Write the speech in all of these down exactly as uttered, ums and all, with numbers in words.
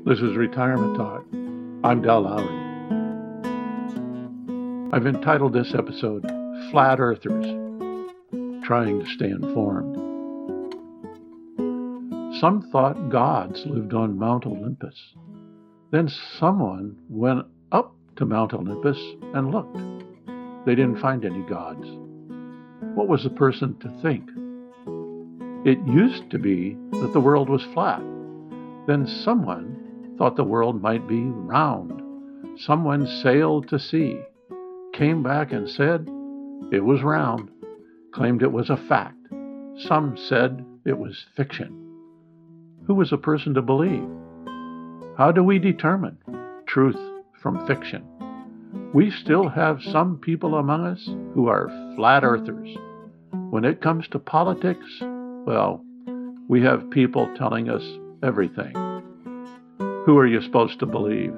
This is Retirement Talk. I'm Del Lowry. I've entitled this episode, Flat Earthers, Trying to Stay Informed. Some thought gods lived on Mount Olympus. Then someone went up to Mount Olympus and looked. They didn't find any gods. What was the person to think? It used to be that the world was flat. Then someone thought the world might be round. Someone sailed to sea, came back and said it was round, claimed it was a fact. Some said it was fiction. Who was a person to believe? How do we determine truth from fiction? We still have some people among us who are flat earthers. When it comes to politics, well, we have people telling us everything. Who are you supposed to believe?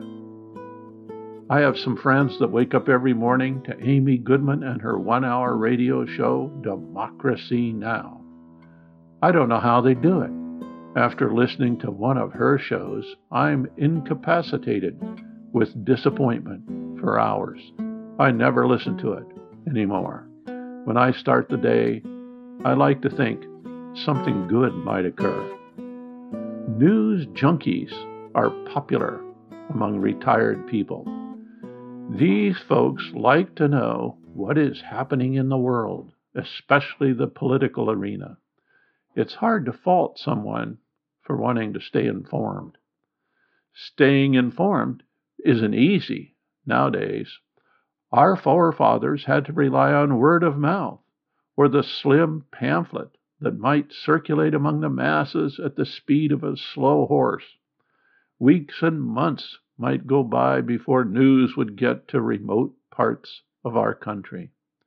I have some friends that wake up every morning to Amy Goodman and her one-hour radio show, Democracy Now! I don't know how they do it. After listening to one of her shows, I'm incapacitated with disappointment for hours. I never listen to it anymore. When I start the day, I like to think something good might occur. News junkies are popular among retired people. These folks like to know what is happening in the world, especially the political arena. It's hard to fault someone for wanting to stay informed. Staying informed isn't easy nowadays. Our forefathers had to rely on word of mouth or the slim pamphlet that might circulate among the masses at the speed of a slow horse. Weeks and months might go by before news would get to remote parts of our country.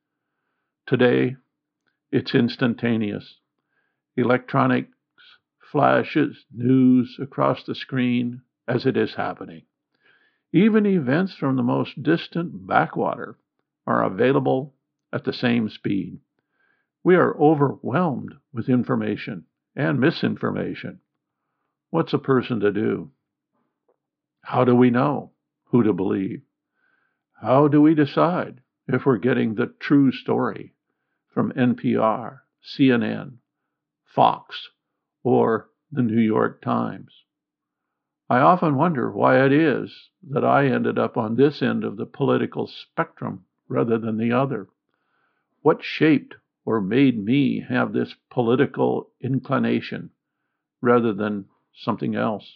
Today, it's instantaneous. Electronics flashes news across the screen as it is happening. Even events from the most distant backwater are available at the same speed. We are overwhelmed with information and misinformation. What's a person to do? How do we know who to believe? How do we decide if we're getting the true story from N P R, C N N, Fox, or the New York Times? I often wonder why it is that I ended up on this end of the political spectrum rather than the other. What shaped or made me have this political inclination rather than something else?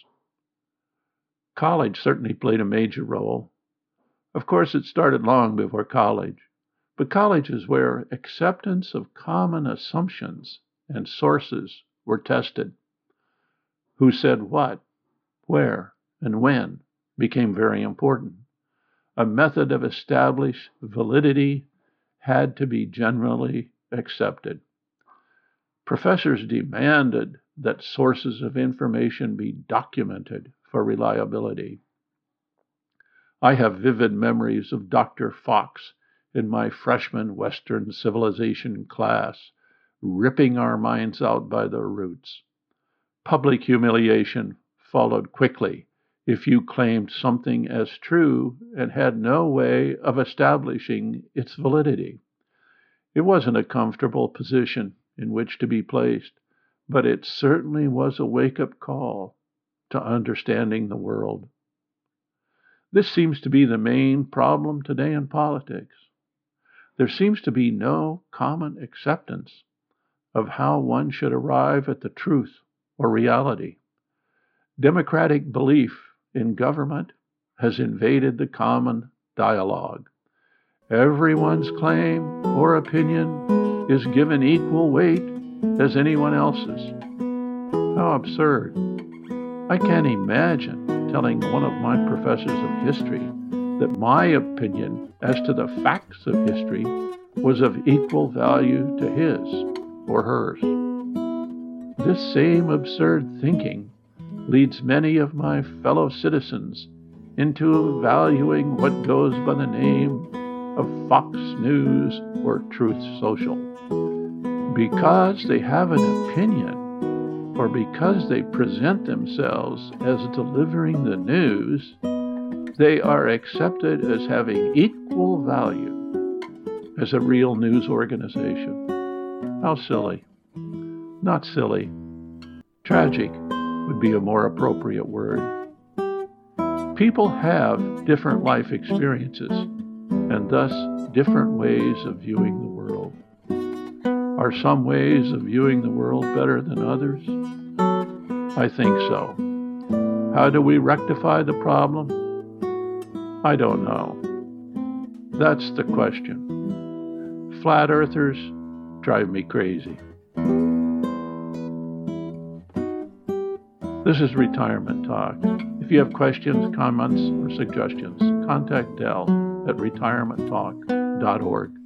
College certainly played a major role. Of course, it started long before college, but college is where acceptance of common assumptions and sources were tested. Who said what, where, and when became very important. A method of established validity had to be generally accepted. Professors demanded that sources of information be documented for reliability. I have vivid memories of Doctor Fox in my freshman Western civilization class, ripping our minds out by the roots. Public humiliation followed quickly if you claimed something as true and had no way of establishing its validity. It wasn't a comfortable position in which to be placed, but it certainly was a wake-up call to understanding the world. This seems to be the main problem today in politics. There seems to be no common acceptance of how one should arrive at the truth or reality. Democratic belief in government has invaded the common dialogue. Everyone's claim or opinion is given equal weight as anyone else's. How absurd. I can't imagine telling one of my professors of history that my opinion as to the facts of history was of equal value to his or hers. This same absurd thinking leads many of my fellow citizens into valuing what goes by the name of Fox News or Truth Social. Because they have an opinion, or because they present themselves as delivering the news, they are accepted as having equal value as a real news organization. How silly. Not silly. Tragic would be a more appropriate word. People have different life experiences and thus different ways of viewing the world. Are some ways of viewing the world better than others? I think so. How do we rectify the problem? I don't know. That's the question. Flat earthers drive me crazy. This is Retirement Talk. If you have questions, comments, or suggestions, contact Del at retirement talk dot org.